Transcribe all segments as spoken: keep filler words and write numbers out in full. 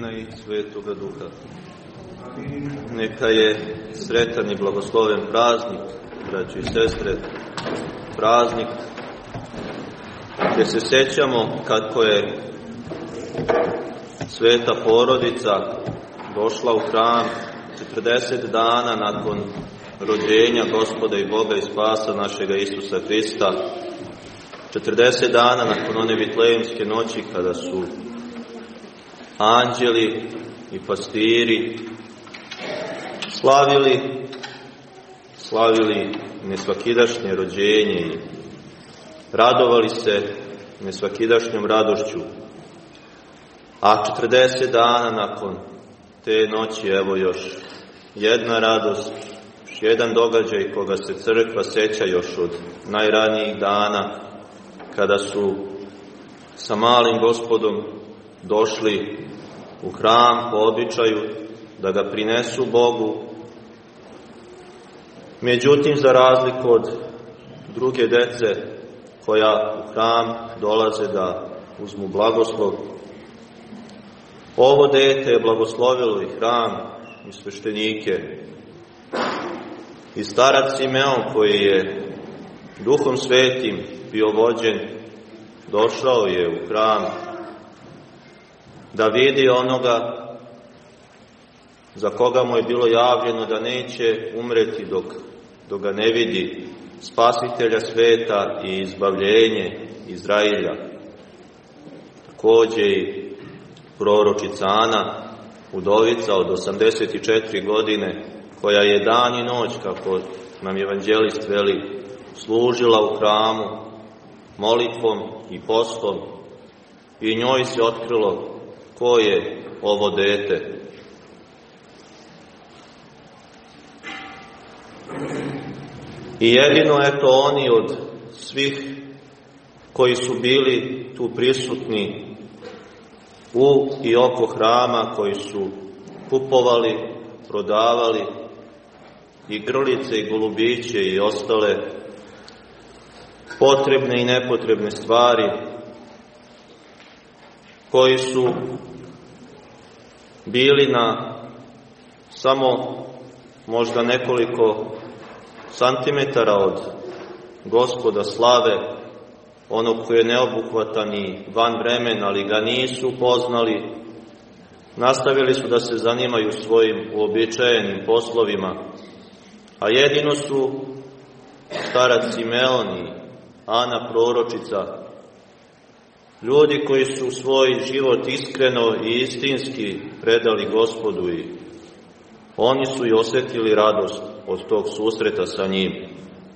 Sina i Svetoga Duha. Neka je sretan i blagosloven praznik, braćo i sestre, praznik gdje se sjećamo kako je Sveta Porodica došla u hram četrdeset dana nakon rođenja Gospoda i Boga i spasa našega Isusa Hrista, četrdeset dana nakon one vitlejemske noći kada su anđeli i pastiri slavili, slavili nesvakidašnje rođenje i radovali se nesvakidašnjom radošću. A četrdeset dana nakon te noći, evo još jedna radost, još jedan događaj koga se crkva sjeća još od najranijih dana, kada su sa malim Gospodom došli u hram po običaju da ga prinesu Bogu. Međutim, za razliku od druge dece koja u hram dolaze da uzmu blagoslov, ovo dete je blagoslovilo i hram i sveštenike. I starac Simeon, koji je Duhom Svetim bio vođen, došao je u hram da vidi onoga za koga mu je bilo javljeno da neće umreti dok, dok ga ne vidi, spasitelja sveta i izbavljenje Izrailja. Također i proročica Ana, udovica od osamdeset četiri godine, koja je dan i noć, kako nam evanđelist veli, služila u hramu molitvom i postom, i njoj se otkrilo ko je ovo dete. I jedino eto oni od svih koji su bili tu prisutni u i oko hrama, koji su kupovali, prodavali i grlice i golubiće i ostale potrebne i nepotrebne stvari, koji su bili na samo možda nekoliko santimetara od Gospoda slave, onog koji je neobuhvatan i van vremena, ali ga nisu poznali, nastavili su da se zanimaju svojim uobičajenim poslovima, a jedino su starac Simeon i Ana proročica, ljudi koji su svoj život iskreno i istinski predali Gospodu, i oni su i osjetili radost od tog susreta sa njim.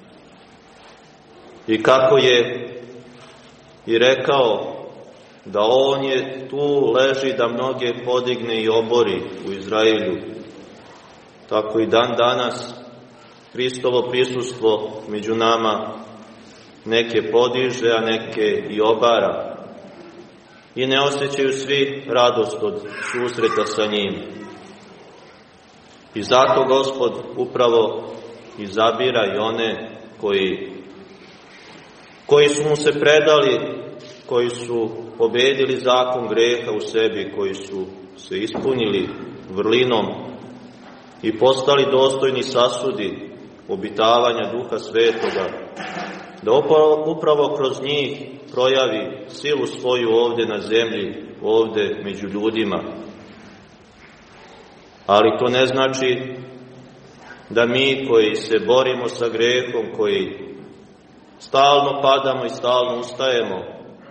I kako je i rekao da on je tu leži da mnoge podigne i obori u Izrailju, tako i dan danas Hristovo prisustvo među nama neke podiže, a neke i obara. I ne osjećaju svi radost od susreta sa njim. I zato Gospod upravo izabira i one koji, koji su mu se predali, koji su pobedili zakon greha u sebi, koji su se ispunili vrlinom i postali dostojni sasudi obitavanja Duha Svetoga, da upravo, upravo kroz njih projavi silu svoju ovdje na zemlji, ovdje među ljudima. Ali to ne znači da mi koji se borimo sa grehom, koji stalno padamo i stalno ustajemo,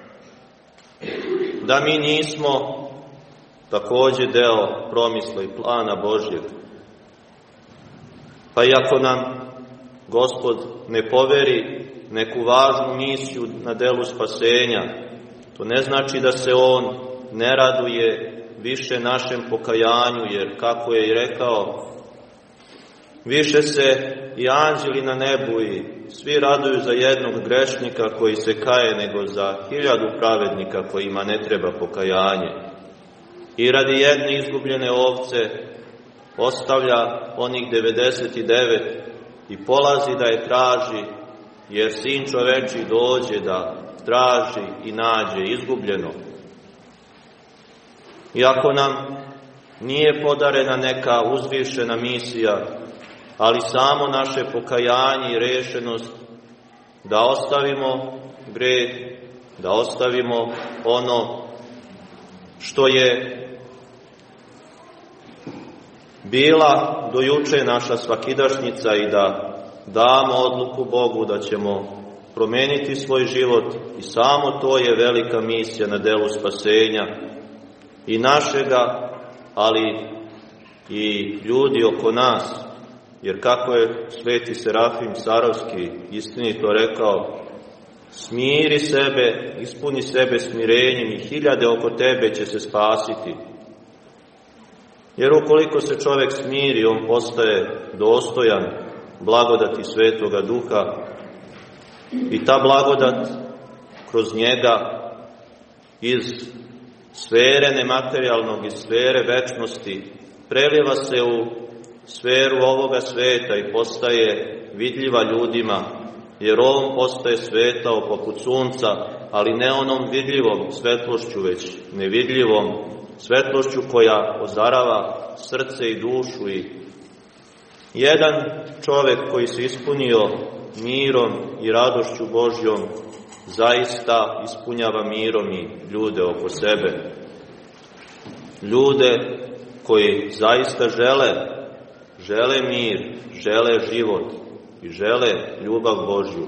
da mi nismo također deo promisla i plana Božjeg. Pa iako nam Gospod ne poveri neku važnu misiju na delu spasenja, to ne znači da se On ne raduje više našem pokajanju, jer kako je i rekao, više se i anđeli na nebu i svi raduju za jednog grešnika koji se kaje, nego za hiljadu pravednika kojima ne treba pokajanje. I radi jedne izgubljene ovce ostavlja onih devedeset devet i polazi da je traži, jer Sin čovečji dođe da traži i nađe izgubljeno. Iako nam nije podarena neka uzvišena misija, ali samo naše pokajanje i rešenost da ostavimo greh, da ostavimo ono što je bila do juče naša svakidašnjica i da damo odluku Bogu da ćemo promeniti svoj život i samo to je velika misija na delu spasenja i našega, ali i ljudi oko nas. Jer kako je sveti Serafim Sarovski istinito rekao, smiri sebe, ispuni sebe smirenjem i hiljade oko tebe će se spasiti. Jer ukoliko se čovjek smiri, on postaje dostojan blagodati Svetoga Duha i ta blagodat kroz njega iz sfere nematerijalnog, iz sfere večnosti preliva se u sferu ovoga sveta i postaje vidljiva ljudima, jer on postaje svetao poput sunca, ali ne onom vidljivom svetlošću, već nevidljivom svetlošću koja ozarava srce i dušu. I jedan čovjek koji se ispunio mirom i radošću Božjom zaista ispunjava mirom i ljude oko sebe. Ljude koji zaista žele, žele mir, žele život i žele ljubav Božju.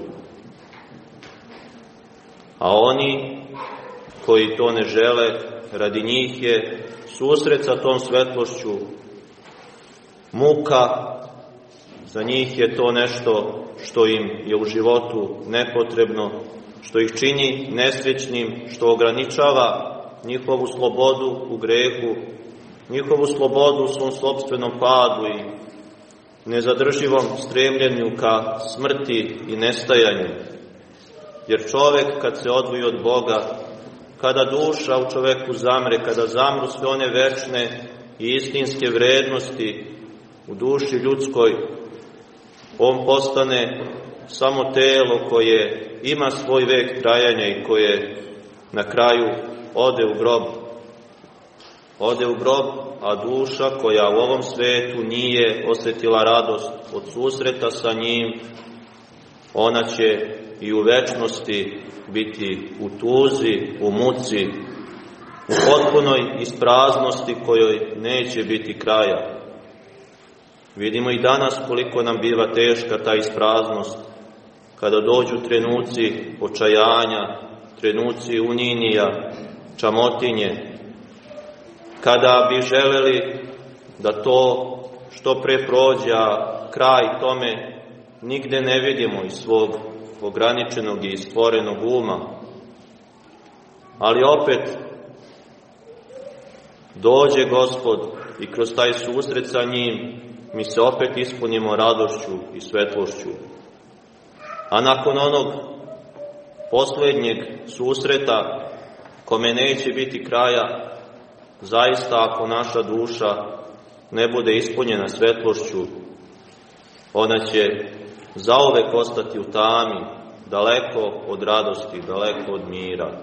A oni koji to ne žele, radi njih je susret sa tom svetlošću muka, za njih je to nešto što im je u životu nepotrebno, što ih čini nesrećnim, što ograničava njihovu slobodu u grehu, njihovu slobodu u svom sopstvenom padu i nezadrživom stremljenju ka smrti i nestajanju. Jer čovjek kad se odvoji od Boga, kada duša u čovjeku zamre, kada zamru sve one večne i istinske vrednosti u duši ljudskoj, on postane samo telo koje ima svoj vek trajanja i koje na kraju ode u grob. Ode u grob, a duša koja u ovom svetu nije osjetila radost od susreta sa njim, ona će i u večnosti biti u tuzi, u muci, u potpunoj ispraznosti kojoj neće biti kraja. Vidimo i danas koliko nam biva teška ta ispraznost, kada dođu trenuci očajanja, trenuci uninija, čamotinje, kada bi želeli da to što pre prođe, a kraj tome nigde ne vidimo iz svog ograničenog i stvorenog uma. Ali opet dođe Gospod i kroz taj susret sa njim mi se opet ispunimo radošću i svetlošću. A nakon onog posljednjeg susreta, kome neće biti kraja, zaista ako naša duša ne bude ispunjena svetlošću, ona će zauvek ostati u tami, daleko od radosti, daleko od mira.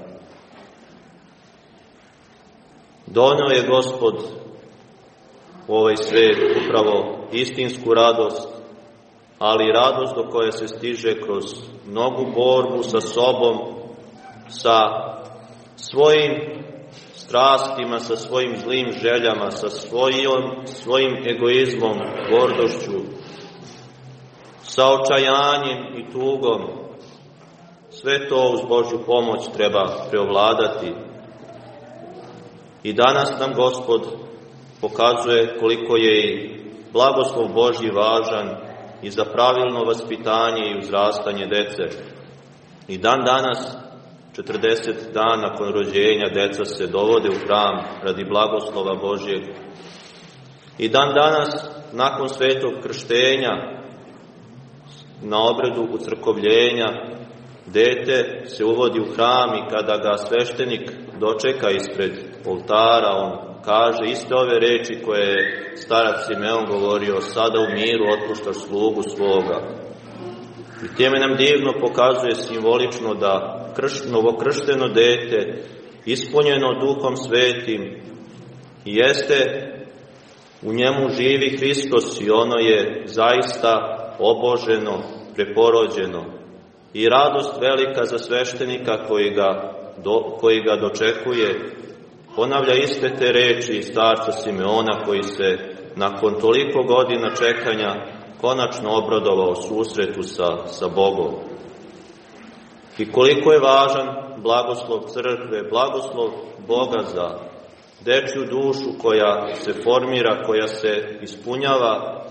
Doneo je Gospod u ovaj svet upravo istinsku radost, ali radost do koje se stiže kroz mnogu borbu sa sobom, sa svojim strastima, sa svojim zlim željama, sa svojim, svojim egoizmom, gordošću, sa očajanjem i tugom. Sve to uz Božju pomoć treba preovladati. I danas nam Gospod pokazuje koliko je i blagoslov Božji važan i za pravilno vaspitanje i uzrastanje dece. I dan danas, četrdeset dana nakon rođenja, deca se dovode u hram radi blagoslova Božjeg. I dan danas, nakon svetog krštenja, na obredu ucrkovljenja, dete se uvodi u hram i kada ga sveštenik dočeka ispred oltara, on kaže iste ove reči koje je starac Simeon govorio: sada u miru otpuštaš slugu svoga. I time nam divno pokazuje simbolično da krš, novokršteno dete, ispunjeno Duhom Svetim, jeste U njemu živi Hristos i ono je zaista oboženo, preporođeno. I radost velika za sveštenika koji ga, do, koji ga dočekuje, ponavlja iste te reči iz starca Simeona koji se nakon toliko godina čekanja konačno obradovao susretu sa, sa Bogom. I koliko je važan blagoslov crkve, blagoslov Boga za dečju dušu koja se formira, koja se ispunjava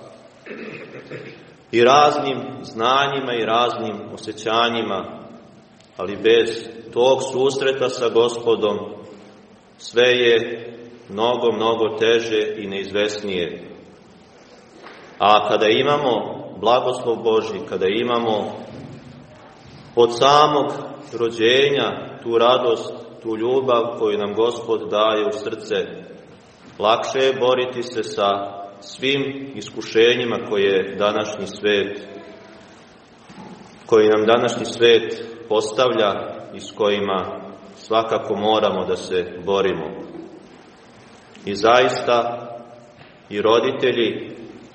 i raznim znanjima i raznim osjećanjima, ali bez tog susreta sa Gospodom sve je mnogo, mnogo teže i neizvesnije. A kada imamo blagoslov Božji, kada imamo od samog rođenja tu radost, tu ljubav koju nam Gospod daje u srce, lakše je boriti se sa svim iskušenjima koje današnji svet, koji nam današnji svet postavlja i s kojima svakako moramo da se borimo. I zaista i roditelji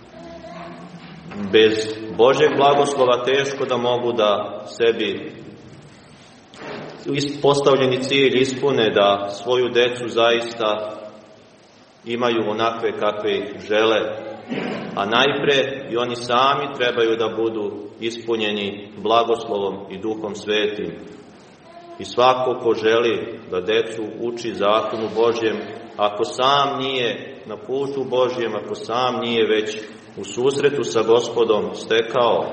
bez Božeg blagoslova teško da mogu da sebi postavljeni cilj ispune, da svoju decu zaista imaju onakve kakve ih žele, a najpre i oni sami trebaju da budu ispunjeni blagoslovom i Duhom Svetim. I svako ko želi da decu uči zakonu Božjem, ako sam nije na putu Božjem, ako sam nije već u susretu sa Gospodom stekao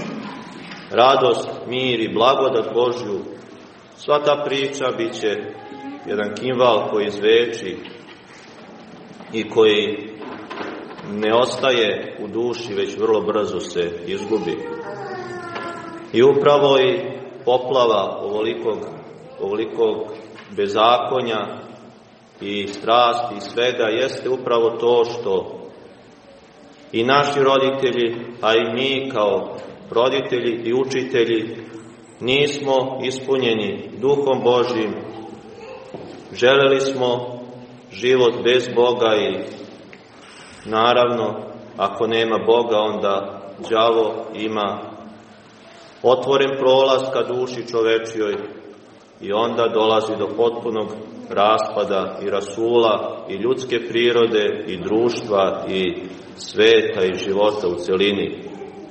radost, mir i blagodat Božju, sva ta priča bit će jedan kimval koji zveči i koji ne ostaje u duši, već vrlo brzo se izgubi. I upravo i poplava ovolikog, ovolikog bezakonja i strasti i svega jeste upravo to što i naši roditelji, a i mi kao roditelji i učitelji nismo ispunjeni Duhom Božjim. Želeli smo život bez Boga i naravno, ako nema Boga, onda đavo ima otvoren prolaz ka duši čovečjoj i onda dolazi do potpunog raspada i rasula i ljudske prirode i društva i sveta i života u celini.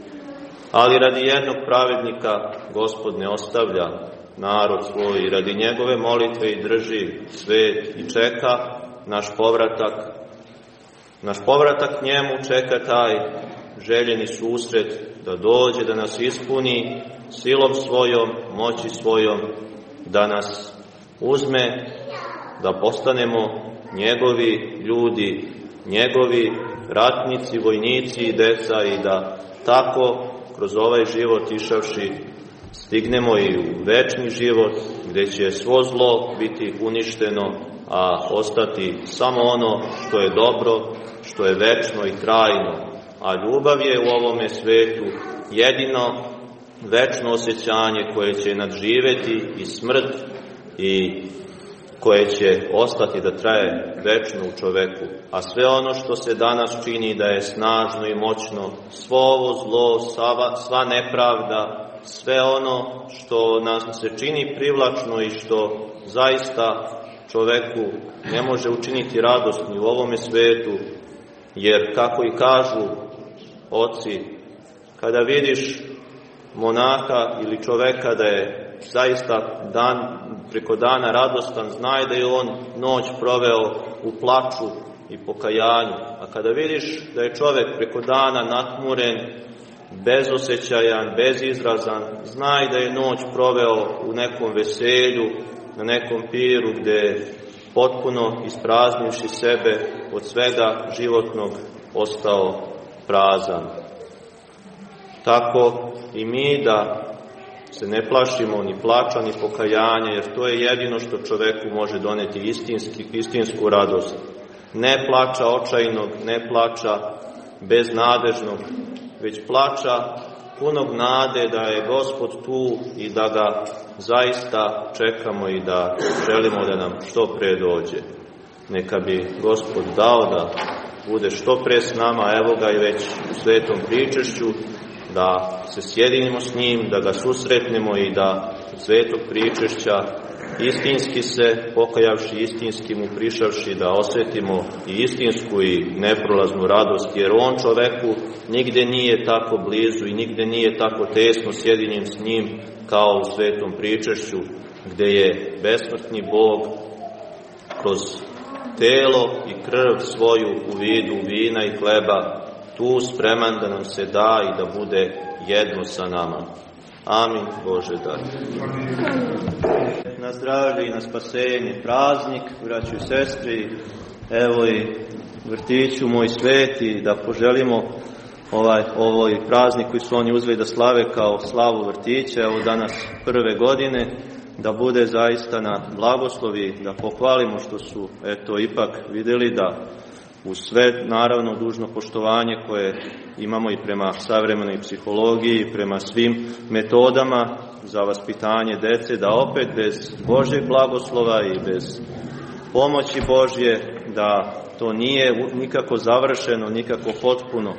Ali radi jednog pravednika Gospod ne ostavlja narod svoj i radi njegove molitve i drži svet i čeka naš povratak. Naš povratak njemu čeka taj željeni susret da dođe, da nas ispuni silom svojom, moći svojom, da nas uzme, da postanemo njegovi ljudi, njegovi ratnici, vojnici i deca i da tako kroz ovaj život išavši stignemo i u večni život gdje će svo zlo biti uništeno, a ostati samo ono što je dobro, što je večno i trajno. A ljubav je u ovome svetu jedino večno osjećanje koje će nadživeti i smrt i koje će ostati da traje večno u čoveku. A sve ono što se danas čini da je snažno i moćno, svo ovo zlo, sva, sva nepravda, sve ono što nas se čini privlačno i što zaista čoveku ne može učiniti radost ni u ovome svetu, jer kako i kažu oci, kada vidiš monaha ili čoveka da je zaista dan, preko dana radostan, znaj da je on noć proveo u plaču i pokajanju. A kada vidiš da je čovek preko dana natmuren, bezosjećajan, bezizrazan, znaj da je noć proveo u nekom veselju, na nekom piru gde potpuno ispraznivši sebe od svega životnog ostao prazan. Tako i mi da se ne plašimo ni plača ni pokajanja, jer to je jedino što čoveku može doneti istinski, istinsku radost. Ne plača očajnog, ne plača beznadežnog, već plača punog nade da je Gospod tu i da ga zaista čekamo i da želimo da nam što pre dođe. Neka bi Gospod dao da bude što pre s nama, evo ga i već u svetom pričešću, da se sjedinimo s njim, da ga susretnemo i da od svetog pričešća istinski se pokajavši, istinski mu prišavši, da osjetimo i istinsku i neprolaznu radost, jer on čoveku nigde nije tako blizu i nigde nije tako tesno sjedinjen s njim kao u svetom pričešću, gde je besmrtni Bog kroz telo i krv svoju u vidu vina i hleba tu spreman da nam se da i da bude jedno sa nama. Amin, Bože daj. Na zdravlje i na spasenje praznik, braćo i sestri, evo i vrtiću moj sveti, da poželimo ovaj, ovaj praznik koji su oni uzeli da slave kao slavu vrtića, evo danas prve godine, da bude zaista na blagoslovi, da pohvalimo što su, eto, ipak vidjeli da uz sve, naravno, dužno poštovanje koje imamo i prema savremenoj psihologiji, i prema svim metodama za vaspitanje dece, da opet bez Božjeg blagoslova i bez pomoći Božje, da to nije nikako završeno, nikako potpuno,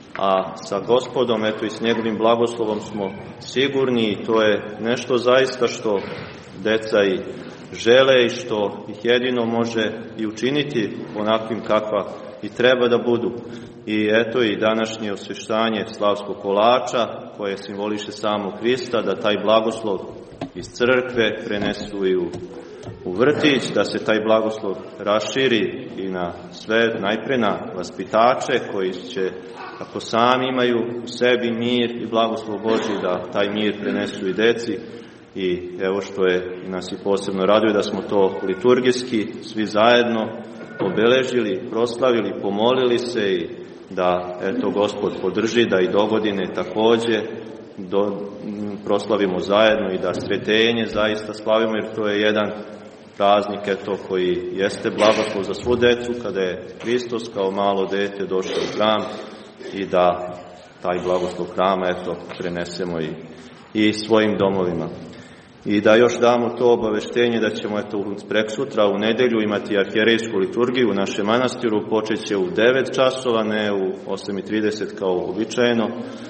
a sa Gospodom, eto i s njegovim blagoslovom smo sigurni i to je nešto zaista što deca i žele i što ih jedino može i učiniti onakvim kakva i treba da budu. I eto i današnje osveštanje slavskog kolača koje simboliše samog Hrista, da taj blagoslov iz crkve prenesu i u, u vrtić, da se taj blagoslov raširi i na sve, najpre na vaspitače koji će, ako sami imaju u sebi mir i blagoslov Božji, da taj mir prenesu i deci. I evo što je nas i posebno raduje da smo to liturgijski svi zajedno obeležili, proslavili, pomolili se i da eto Gospod podrži da i dogodine takođe do, proslavimo zajedno i da sretenje zaista slavimo, jer to je jedan praznik eto koji jeste blagoslov za svu decu kada je Hristos kao malo dete došao u hram i da taj blagoslov hrama eto prenesemo i, i svojim domovima. I da još damo to obaveštenje da ćemo eto preksutra u nedelju imati arhijerejsku liturgiju u našem manastiru, počet će u devet časova, ne u osam i trideset kao uobičajeno.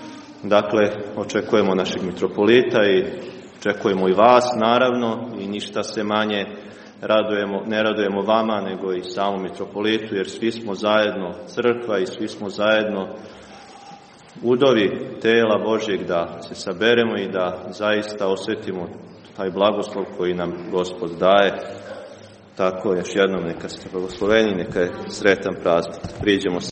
Dakle, očekujemo našeg mitropolita i očekujemo i vas naravno i ništa se manje radujemo, ne radujemo vama nego i samom mitropolitu, jer svi smo zajedno crkva i svi smo zajedno udovi tela Božjeg, da se saberemo i da zaista osjetimo taj blagoslov koji nam Gospod daje. Tako još jednom neka ste blagosloveni, neka je sretan praznik. Priđemo se.